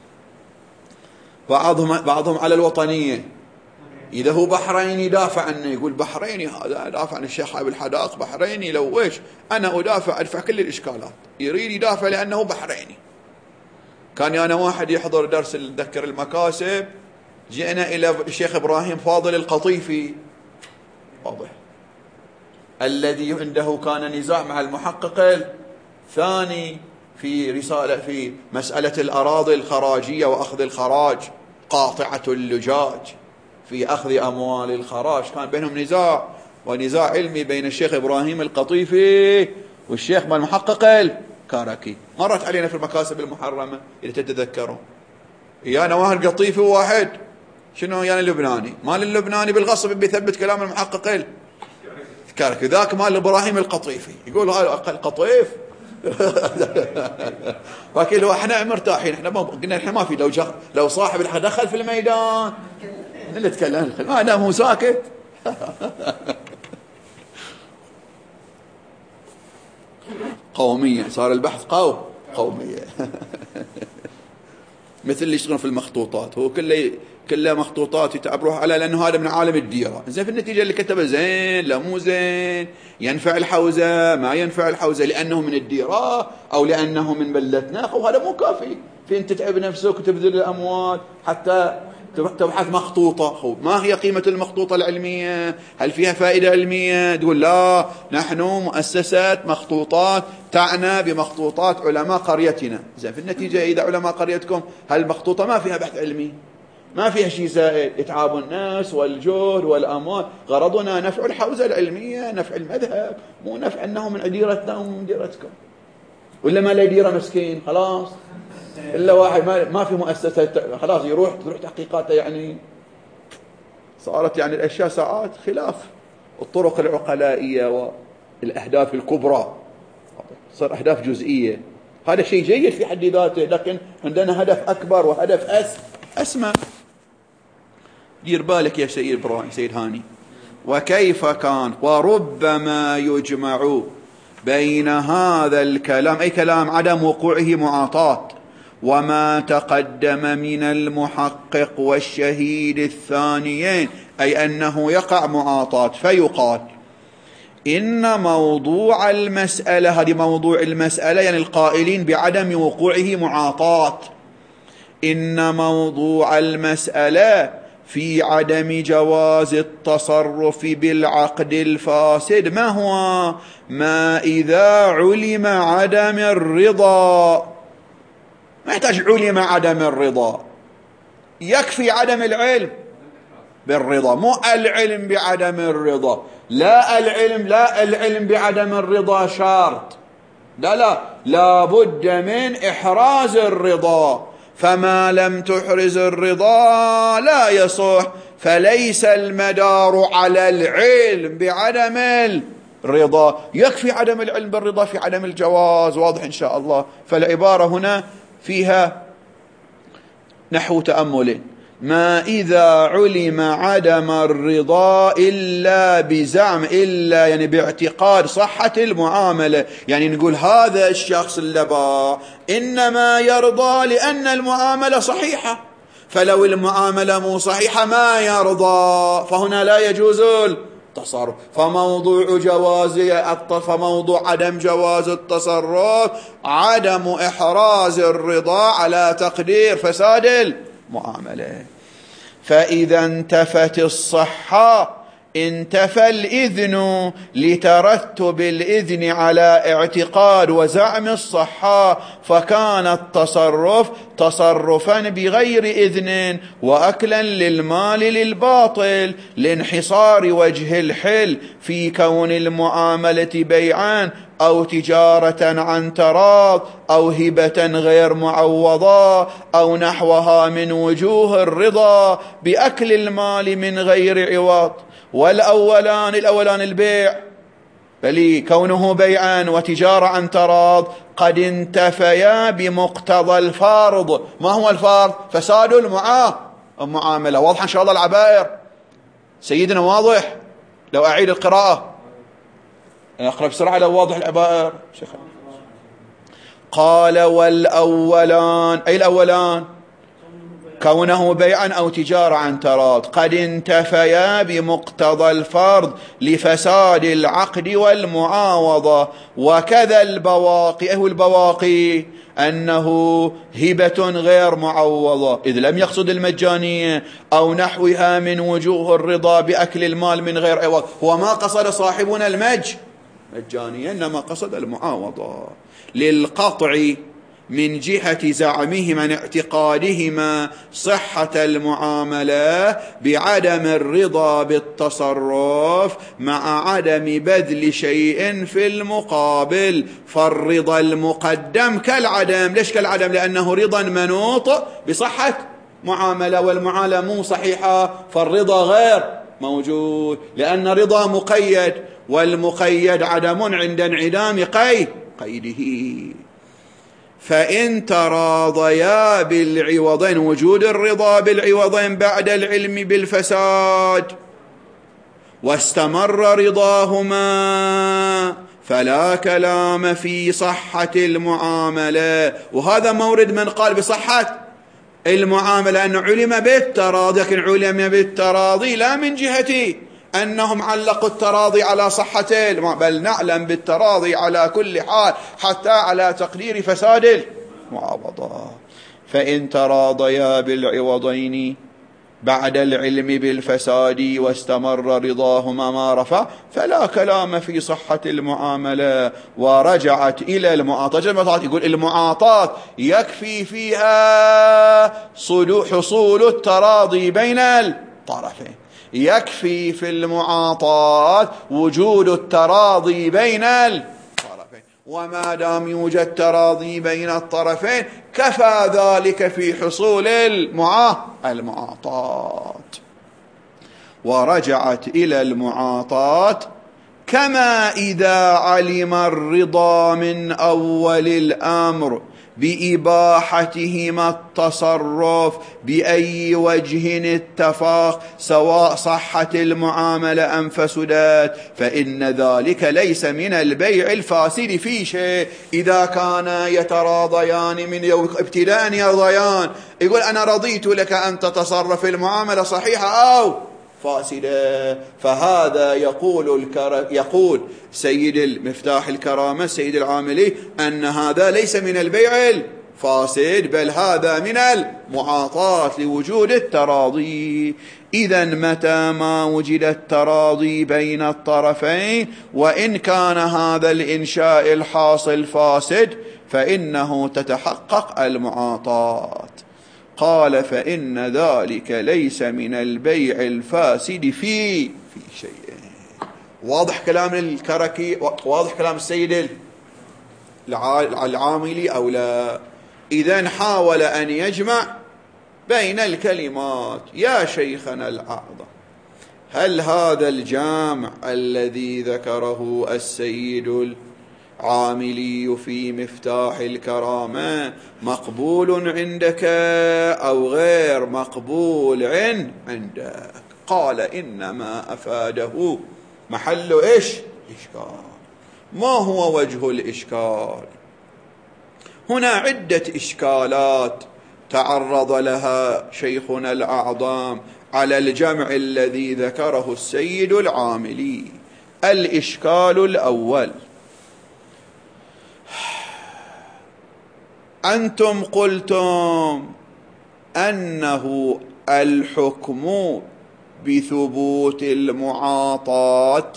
بعضهم بعضهم على الوطنية، إذا هو بحريني يدافع عنه، يقول بحريني هذا يدافع عن الشيخ أبي الحداق بحريني، لو إيش أنا أدافع أدفع كل الإشكالات، يريد يدافع لأنه بحريني. كان أنا واحد يحضر درس الذكر المكاسب، جئنا إلى الشيخ إبراهيم فاضل القطيفي، واضح، الذي عنده كان نزاع مع المحقق الثاني في رسالة في مسألة الأراضي الخراجية وأخذ الخراج، قاطعة اللجاج في أخذ أموال الخراج، كان بينهم نزاع، ونزاع علمي بين الشيخ إبراهيم القطيفي والشيخ المحقق الكاركي. مرت علينا في المكاسب المحرمة إذا تتذكرون. يانا واحد قطيفي وواحد شنو يانا اللبناني، مال اللبناني بالغصب بيثبت كلام المحقق الكاركي، ذاك مال إبراهيم القطيفي يقول هذا القطيف. فاكر لو احنا مرتاحين، احنا قلنا احنا ما في، لو جخ... لو صاحب الحق دخل في الميدان اللي تكلم ما انا مو ساكت. قومية، صار البحث قو قومية. مثل اللي يشتغلون في المخطوطات، هو كله كله مخطوطات يتعبروه على لأنه هذا من عالم الديرة. زين في النتيجة اللي كتبه زين لا مو زين، ينفع الحوزة ما ينفع الحوزة، لأنه من الديرة أو لأنه من بلدنا، وهذا مو كافي في أن تتعب نفسك وتبذل الأموال حتى تبحث مخطوطة. ما هي قيمة المخطوطة العلمية؟ هل فيها فائدة علمية؟ تقول لا، نحن مؤسسة مخطوطات تعنى بمخطوطات علماء قريتنا. زين في النتيجة إذا علماء قريتكم هالمخطوطة ما فيها بحث علمي، ما فيها شيء زائد، إتعاب الناس والجهد والأموال. غرضنا نفع الحوزة العلمية، نفع المذهب، مو نفع أنه من ديرتنا ومن ديرتكم. ولا ما لا ديرة مسكين خلاص، إلا واحد ما, ما في مؤسسة خلاص يروح تروح تحقيقاته. يعني صارت يعني الأشياء ساعات خلاف الطرق العقلائية والأهداف الكبرى، صار أهداف جزئية. هذا شيء جيد في حد ذاته، لكن عندنا هدف أكبر وهدف أس أسمى. دير بالك يا سيد إبراهيم سيد هاني. وكيف كان وربما يجمع بين هذا الكلام، أي كلام عدم وقوعه معاطاة، وما تقدم من المحقق والشهيد الثانيين، أي أنه يقع معاطاة، فيقال إن موضوع المسألة، هذه موضوع المسألة يعني القائلين بعدم وقوعه معاطاة، إن موضوع المسألة في عدم جواز التصرف بالعقد الفاسد. ما هو؟ ما إذا علم عدم الرضا. ما يحتاج علم عدم الرضا، يكفي عدم العلم بالرضا، مو العلم بعدم الرضا. لا العلم لا العلم بعدم الرضا شرط، لا لا لا بد من إحراز الرضا، فما لم تحرز الرضا لا يصح، فليس المدار على العلم بعدم الرضا، يكفي عدم العلم بالرضا في عدم الجواز. واضح إن شاء الله. فالعبارة هنا فيها نحو تأمل: ما إذا علم عدم الرضا إلا بزعم، إلا يعني باعتقاد صحة المعاملة، يعني نقول هذا الشخص اللي باع إنما يرضى لأن المعاملة صحيحة، فلو المعاملة مو صحيحة ما يرضى، فهنا لا يجوز التصرف. فموضوع جواز فموضوع عدم جواز التصرف عدم إحراز الرضا على تقدير فساد المعاملة. فإذا انتفت الصحة انتفى الإذن لترتب الإذن على اعتقاد وزعم الصحة، فكان التصرف تصرفا بغير إذن وأكلا للمال للباطل، لانحصار وجه الحل في كون المعاملة بيعا أو تجارة عن تراض أو هبة غير معوضة أو نحوها من وجوه الرضا بأكل المال من غير عوض. والأولان الأولان البيع، بل كونه بيعا وتجارة عن تراض قد انتفيا بمقتضى الفرض. ما هو الفرض؟ فساد المعاملة. واضح إن شاء الله العبائر سيدنا؟ واضح؟ لو أعيد القراءة أقرأ بسرعة لو واضح العبائر. قال والأولان، أي الأولان كونه بيعا أو تجارة عن تراض قد انتفيا بمقتضى الفرض لفساد العقد والمعاوضة، وكذا البواقي. أهو البواقي أنه هبة غير معوضة إذ لم يقصد المجانية أو نحوها من وجوه الرضا بأكل المال من غير عوض. هو ما قصد صاحبنا المج مجانية، إنما قصد المعاوضة للقطع من جهة زعمهم عن اعتقادهما صحة المعاملة بعدم الرضا بالتصرف مع عدم بذل شيء في المقابل، فالرضا المقدم كالعدم. ليش كالعدم؟ لأنه رضا منوط بصحة معاملة، والمعاملة مو صحيحة فالرضا غير موجود، لأن رضا مقيد، والمقيد عدم عند انعدام قيد قيده. فإن تراضيا بالعوضين، وجود الرضا بالعوضين بعد العلم بالفساد، واستمر رضاهما فلا كلام في صحة المعاملة. وهذا مورد من قال بصحة المعاملة أنه علم بالتراضي، لكن علم بالتراضي لا من جهة أنهم علقوا التراضي على صحته، بل نعلم بالتراضي على كل حال حتى على تقدير فساد المعاوضة. فإن تراضيا بالعوضين بعد العلم بالفساد واستمر رضاهما ما رفع فلا كلام في صحة المعاملة. ورجعت إلى المعاطاة. يقول المعاطاة يكفي فيها حصول التراضي بين الطرفين، يكفي في المعاطاة وجود التراضي بين الطرفين، وما دام يوجد تراضي بين الطرفين كفى ذلك في حصول المعاطاة. ورجعت إلى المعاطاة كما إذا علم الرضا من أول الأمر بإباحتهما التصرف بأي وجه اتفاق، سواء صحت المعاملة أم فسدت، فإن ذلك ليس من البيع الفاسد في شيء. إذا كان يتراضيان من ابتداء يرضيان، يقول أنا رضيت لك أن تتصرف المعاملة صحيحة أو فاسدة، فهذا يقول الكر... يقول سيد المفتاح الكرامة سيد العاملي أن هذا ليس من البيع الفاسد، بل هذا من المعاطاة لوجود التراضي. إذا متى ما وجد التراضي بين الطرفين وإن كان هذا الإنشاء الحاصل فاسد فإنه تتحقق المعاطاة. قال فإن ذلك ليس من البيع الفاسد في في شيء. واضح كلام الكركي؟ واضح كلام السيد العاملي أو لا؟ إذن حاول أن يجمع بين الكلمات. يا شيخنا الأعظم، هل هذا الجامع الذي ذكره السيد العاملي في مفتاح الكرامة مقبول عندك أو غير مقبول عندك؟ قال إنما أفاده محل إيش؟ إشكال. ما هو وجه الإشكال؟ هنا عدة إشكالات تعرض لها شيخنا الأعظم على الجمع الذي ذكره السيد العاملي. الإشكال الأول: أنتم قلتم أنه الحكم بثبوت المعاطاة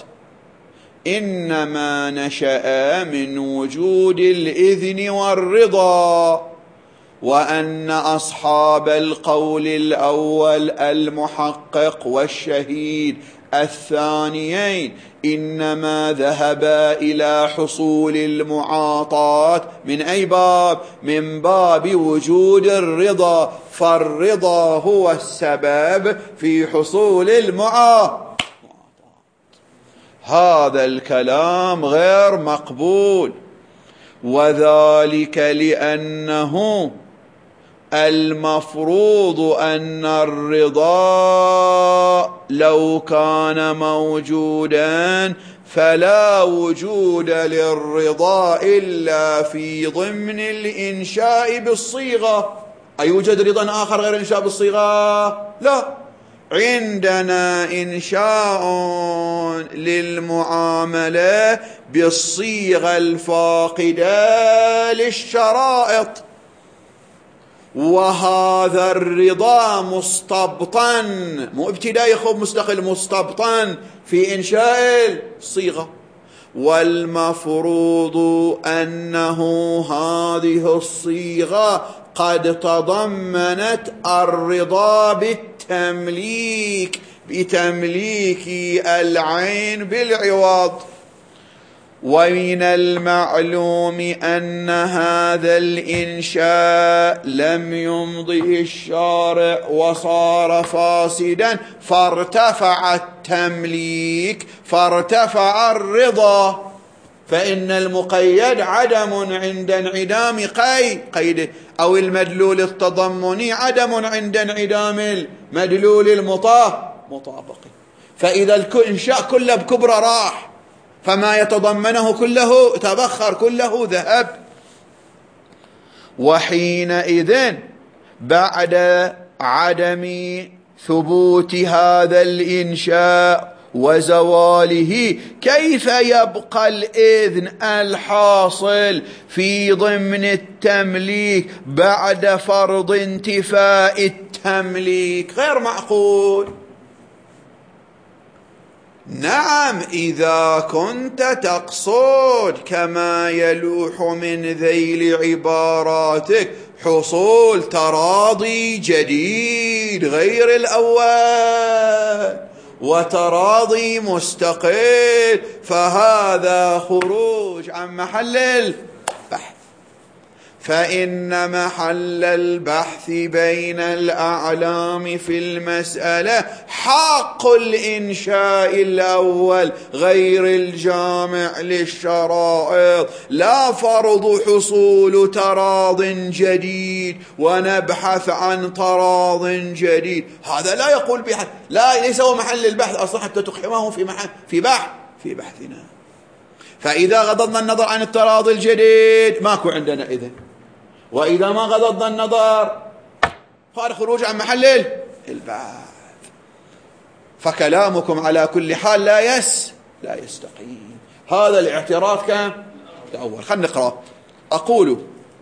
إنما نشأ من وجود الإذن والرضا، وأن أصحاب القول الأول المحقق والشهيد الثانيين إنما ذهبا إلى حصول المعاطاة من أي باب؟ من باب وجود الرضا، فالرضا هو السبب في حصول المعاطاة. هذا الكلام غير مقبول، وذلك لأنه المفروض أن الرضا لو كان موجودا فلا وجود للرضا إلا في ضمن الإنشاء بالصيغة. أيوجد رضا آخر غير إنشاء بالصيغة؟ لا، عندنا إنشاء للمعاملة بالصيغة الفاقدة للشرائط، وهذا الرضا مستبطن، مو ابتدائي خب مستقل، مستبطن في إنشاء الصيغة. والمفروض أنه هذه الصيغة قد تضمنت الرضا بالتمليك، بتمليك العين بالعوض. ومن المعلوم أن هذا الإنشاء لم يمضه الشارع وصار فاسدا، فارتفع التمليك فارتفع الرضا، فإن المقيد عدم عند انعدام قيد قيد أو المدلول التضمني عدم عند انعدام المدلول المطابق. فإذا الإنشاء كله بكبرى راح، فما يتضمنه كله تبخر، كله ذهب. وحينئذ بعد عدم ثبوت هذا الإنشاء وزواله كيف يبقى الإذن الحاصل في ضمن التمليك بعد فرض انتفاء التمليك؟ غير معقول. نعم، إذا كنت تقصد كما يلوح من ذيل عباراتك حصول تراضي جديد غير الأول وتراضي مستقل، فهذا خروج عن محل البحث. فإن محل البحث بين الأعلام في المسألة حق الإنشاء الأول غير الجامع للشرائط، لا فرض حصول تراض جديد ونبحث عن تراض جديد. هذا لا يقول بحث، لا ليس هو محل البحث أصلا حتى تقحمه في محل في بحث في بحثنا. فإذا غضضنا النظر عن التراضي الجديد ماكو عندنا إذن، وإذا ما غضضنا النظر فهذا خروج عن محل البحث. فكلامكم على كل حال لا يس لا يستقيم. هذا الاعتراض كان الأول. خلينا نقرأ. أقول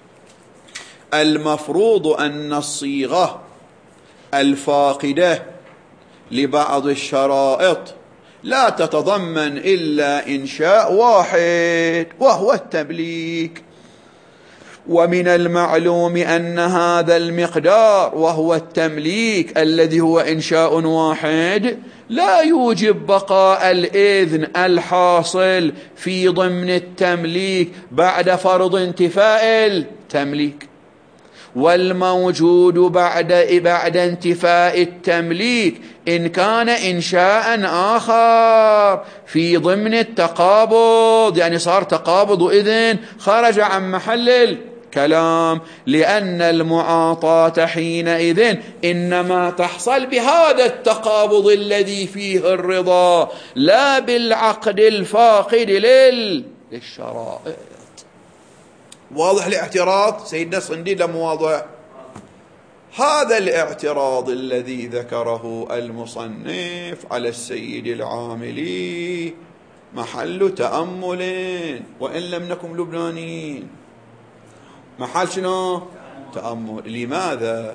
المفروض أن الصيغة الفاقدة لبعض الشرائط لا تتضمن إلا إنشاء واحد وهو التمليك، ومن المعلوم أن هذا المقدار وهو التمليك الذي هو إنشاء واحد لا يوجب بقاء الإذن الحاصل في ضمن التمليك بعد فرض انتفاء التمليك، والموجود بعد بعد انتفاء التمليك إن كان إنشاء آخر في ضمن التقابض، يعني صار تقابض إذن خرج عن محل الكلام، لأن المعاطاة حينئذ إنما تحصل بهذا التقابض الذي فيه الرضا لا بالعقد الفاقد لل... للشرائط. واضح الاعتراض سيدنا الصنديد لم واضح؟ هذا الاعتراض الذي ذكره المصنف على السيد العاملي محل تأمل، وإن لم نكن لبنانيين محل شنو؟ تأمل. لماذا؟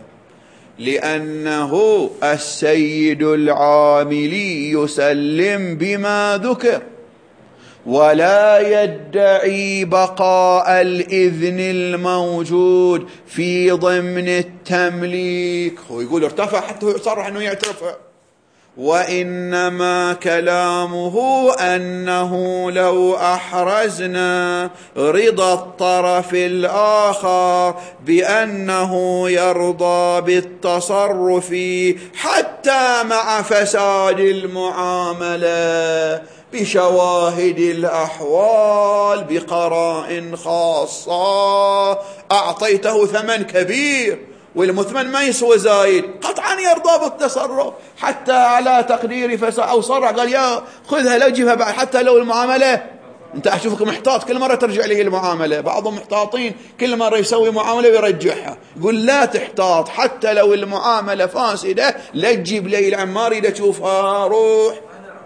لأنه السيد العاملي يسلم بما ذكر ولا يدعي بقاء الإذن الموجود في ضمن التمليك. هو يقول ارتفع حتى يصرح أنه يعترف، وإنما كلامه أنه لو أحرزنا رضا الطرف الآخر بأنه يرضى بالتصرف حتى مع فساد المعاملة بشواهد الأحوال بقرائن خاصة، أعطيته ثمن كبير والمثمن ما يسوى زايد، قطعا يرضى بالتصرف حتى على تقدير فساد، أو صرح قال يا خذها لو جيبها بعد حتى لو المعاملة أنت أشوفك محتاط كل مرة ترجع له المعاملة، بعضهم محتاطين كل مرة يسوي معاملة ويرجعها، يقول لا تحتاط حتى لو المعاملة فاسدة لا تجيب لي العمار إذا تشوفها روح.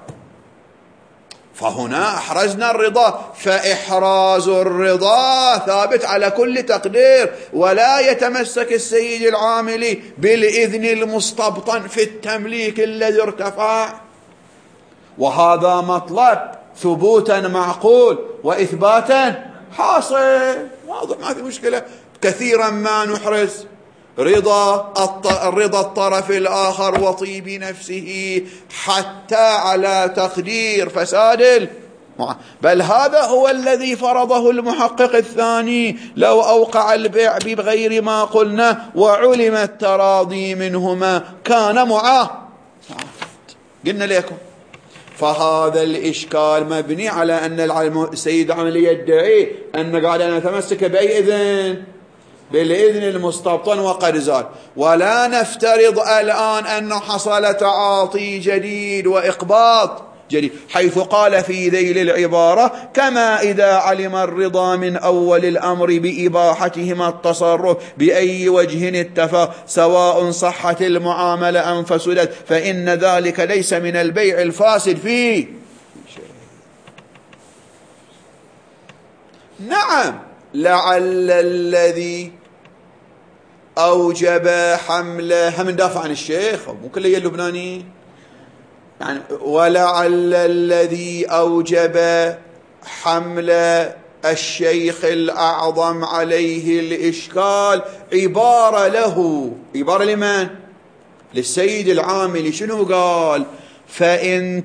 فهنا أحرزنا الرضا، فإحراز الرضا ثابت على كل تقدير، ولا يتمسك السيد العاملي بالإذن المستبطن في التمليك الذي ارتفع. وهذا مطلب ثبوتا معقول وإثباتا حاصل، واضح ما في مشكلة. كثيرا ما نحرز رضا الرضا الطرف الآخر وطيب نفسه حتى على تقدير فساد المعاملة، بل هذا هو الذي فرضه المحقق الثاني لو أوقع البيع بغير ما قلنا وعلم التراضي منهما كان معاه. قلنا لكم فهذا الإشكال مبني على أن السيد العاملي يدعي أن قاعد نتمسك بأي إذن؟ بالإذن المستبطن وقد زال، ولا نفترض الآن أنه حصل تعاطي جديد وإقباض جديد، حيث قال في ذيل العبارة كما إذا علم الرضا من أول الأمر بإباحتهما التصرف بأي وجه اتفق سواء صحت المعاملة أم فسدت فإن ذلك ليس من البيع الفاسد فيه. نعم، لعل الذي أوجب حمله، هم ندافع عن الشيخ مو كل اللبناني يعني، ولعل الذي أوجب حمل الشيخ الأعظم عليه الإشكال عبارة له، عبارة لمن؟ للسيد العاملي. شنو قال؟ فإن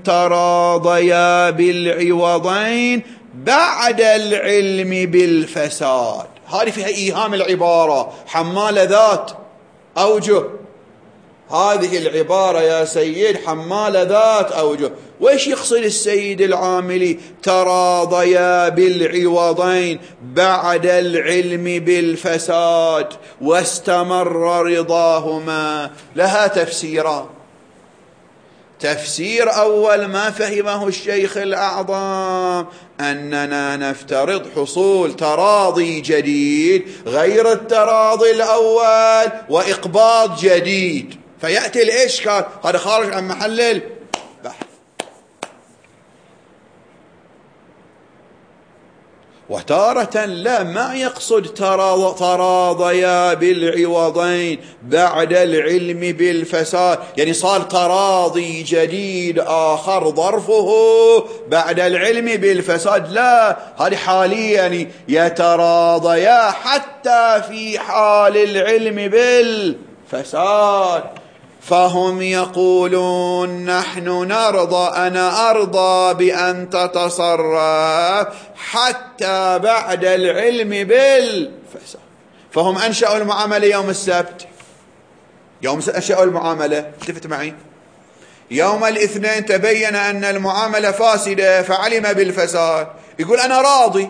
تراضيا بالعوضين بعد العلم بالفساد. هذه فيها إيهام العبارة، حمالة ذات أوجه. هذه العبارة يا سيد حمالة ذات أوجه. وإيش يقصد السيد العاملي؟ تراضيا بالعوضين بعد العلم بالفساد واستمر رضاهما. لها تفسيران. تفسير أول ما فهمه الشيخ الأعظم، أننا نفترض حصول تراضي جديد غير التراضي الأول وإقباض جديد، فيأتي الإشكال. هذا خارج عن محل البحث. وتارة لا، ما يقصد تراضيا بالعوضين بعد العلم بالفساد، يعني صار تراضي جديد آخر ظرفه بعد العلم بالفساد. لا، هذه حاليا يعني يتراضيا حتى في حال العلم بالفساد. فهم يقولون نحن نرضى، أنا أرضى بأن تتصرف حتى بعد العلم بالفساد. فهم أنشأوا المعاملة يوم السبت، يوم أنشأوا المعاملة، التفت معي، يوم الاثنين تبين أن المعاملة فاسدة فعلم بالفساد، يقول أنا راضي،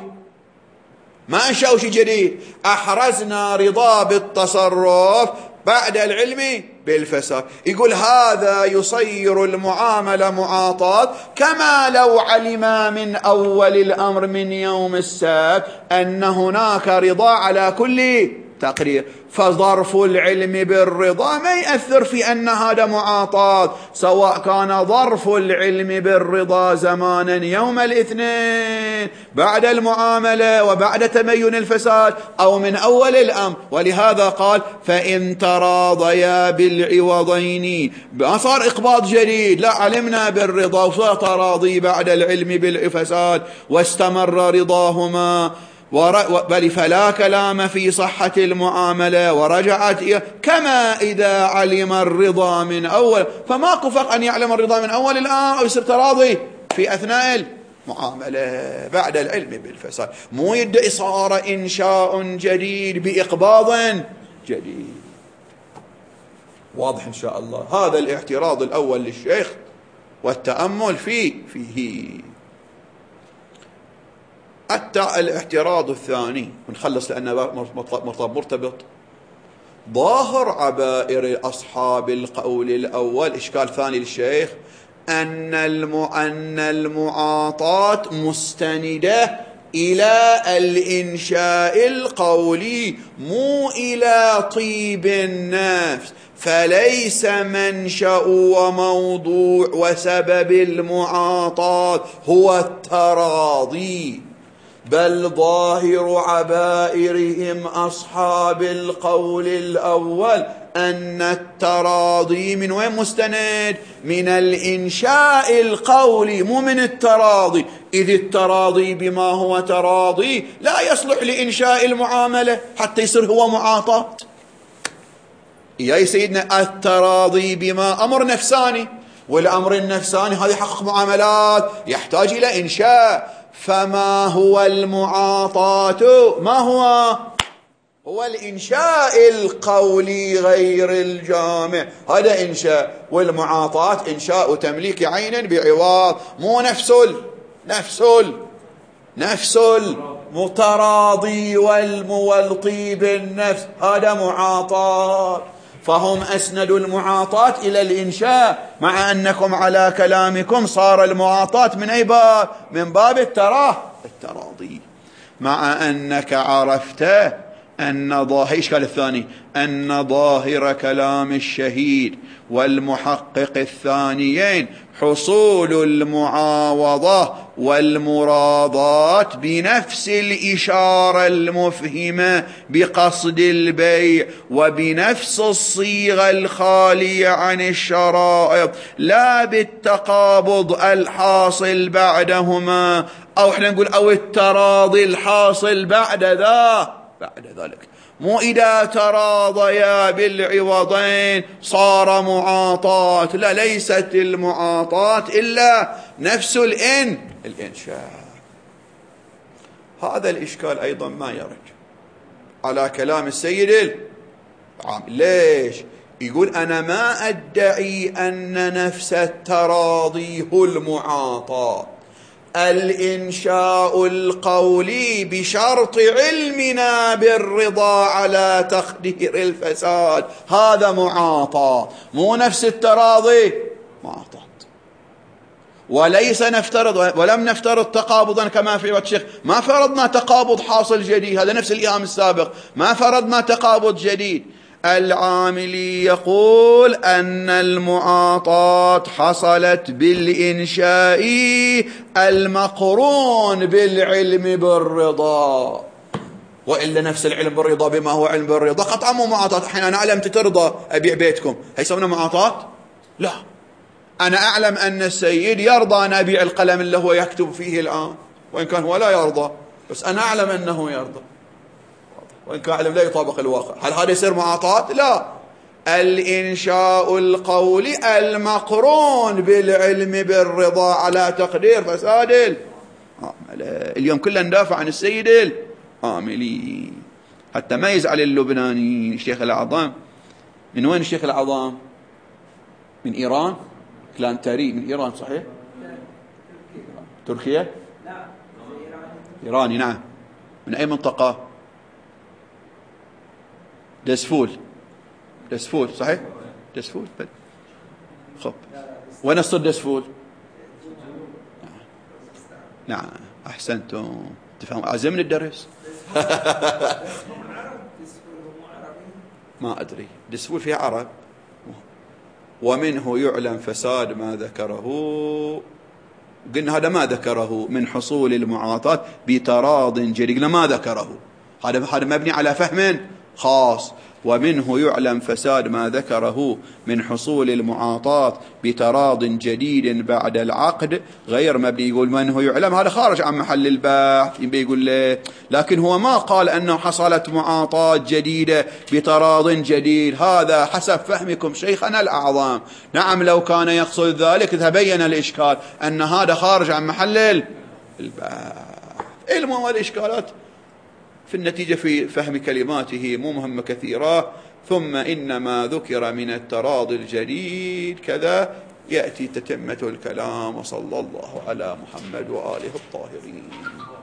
ما أنشأوا شيء جديد، أحرزنا رضا بالتصرف بعد العلم بالفساد. يقول هذا يصير المعاملة معاطاة، كما لو علم من أول الأمر من يوم السبت أن هناك رضا على كل تقرير، فظرف العلم بالرضا ما يأثر في أن هذا معاطاة، سواء كان ظرف العلم بالرضا زمانا يوم الاثنين بعد المعاملة وبعد تبين الفساد أو من أول الأمر. ولهذا قال فإن تراضيا بالعوضين، ما صار إقباض جديد، لا، علمنا بالرضا وصار تراضي بعد العلم بالفساد واستمر رضاهما، بل فلا كلام في صحة المعاملة ورجعت إيه كما إذا علم الرضا من أول. فماكو فرق أن يعلم الرضا من أول الآن أو يصير تراضي في أثناء المعاملة بعد العلم بالفساد. مو يدعي صار إنشاء جديد بإقباض جديد. واضح إن شاء الله. هذا الاعتراض الأول للشيخ والتأمل فيه فيه الاعتراض الثاني، ونخلص لأنه مرتبط. ظاهر عبائر أصحاب القول الأول، إشكال ثاني للشيخ، أن أن المعاطاة مستندة إلى الإنشاء القولي مو إلى طيب النفس، فليس منشأ وموضوع وسبب المعاطاة هو التراضي، بل ظاهر عبائرهم أصحاب القول الأول أن التراضي من وين مستند؟ من الإنشاء القولي مو من التراضي، إذ التراضي بما هو تراضي لا يصلح لإنشاء المعاملة حتى يصير هو معاطاة. يا سيدنا التراضي بما أمر نفساني، والأمر النفساني هذا يحقق معاملات يحتاج إلى إنشاء. فما هو المعاطاة؟ ما هو؟ هو الإنشاء القولي غير الجامع، هذا إنشاء. والمعاطاة إنشاء تمليك عين بعوض، مو نفس ال نفس ال نفس المتراضي والمولطي بالنفس، هذا معاطاة. فهم أسندوا المعاطاة إلى الإنشاء، مع أنكم على كلامكم صار المعاطاة من أي باب؟ من باب التراه التراضي، مع أنك عرفت أن ظاهر إشكال الثاني أن ظاهر كلام الشهيد والمحقق الثانيين حصول المعاوضة والمراضات بنفس الإشارة المفهمة بقصد البيع وبنفس الصيغة الخالية عن الشرائط، لا بالتقابض الحاصل بعدهما، أو احنا نقول أو التراضي الحاصل بعد ذا بعد ذلك. مو إذا تراضيا بالعوضين صار معاطاة، لا، ليست المعاطاة إلا نفس الإن الإنشاء. هذا الإشكال أيضا ما يرد. على كلام السيد العامل. ليش؟ يقول أنا ما أدعي أن نفس التراضي هو المعاطاة، الإنشاء القولي بشرط علمنا بالرضا على تقدير الفساد هذا معاطاة، مو نفس التراضي معاطاة. وليس نفترض ولم نفترض تقابضا كما في الشيخ، ما فرضنا تقابض حاصل جديد، هذا نفس الإيهام السابق، ما فرضنا تقابض جديد. العاملي يقول أن المعاطاة حصلت بالإنشاء المقرون بالعلم بالرضا، وإلا نفس العلم بالرضا بما هو علم بالرضا قطعا مو معاطاة. حين أنا أعلم تترضى أبيع بيتكم، هيسمونه معاطاة؟ لا. أنا أعلم أن السيد يرضى أن أبيع القلم اللي هو يكتب فيه الآن، وإن كان هو لا يرضى، بس أنا أعلم أنه يرضى وإن كان أعلم لا يطابق الواقع. هل هذا يصير معاطاة؟ لا. الإنشاء القولي المقرون بالعلم بالرضا على تقدير فساد العاملة. اليوم كله ندافع عن السيد العاملي حتى ما يزعل اللبناني. الشيخ الأعظم من وين؟ الشيخ الأعظم من إيران، كلانتاري من إيران صحيح؟ تركيا؟ لا إيراني. نعم. من أي منطقة؟ دسفول. دسفول صحيح؟ دسفول. خب وين الصد دسفول؟ نعم أحسنتم، تفهم أعزم من الدرس. ما أدري، دسفول فيها عرب. ومنه يعلم فساد ما ذكره، قلنا هذا ما ذكره من حصول المعاطاة بتراض جديد، قلنا ما ذكره، هذا هذا مبني على فهم خاص. ومنه يعلم فساد ما ذكره من حصول المعاطاة بتراض جديد بعد العقد غير مبني. يقول منه يعلم هذا خارج عن محل البحث، يقول له لكن هو ما قال أنه حصلت معاطاة جديدة بتراض جديد، هذا حسب فهمكم شيخنا الأعظم. نعم لو كان يقصد ذلك تبين الإشكال أن هذا خارج عن محل البحث. المهم الإشكالات في النتيجة في فهم كلماته مو مهمة كثيرة. ثم إنما ذكر من التراضي الجديد كذا يأتي تتمة الكلام. وصلى الله على محمد وآله الطاهرين.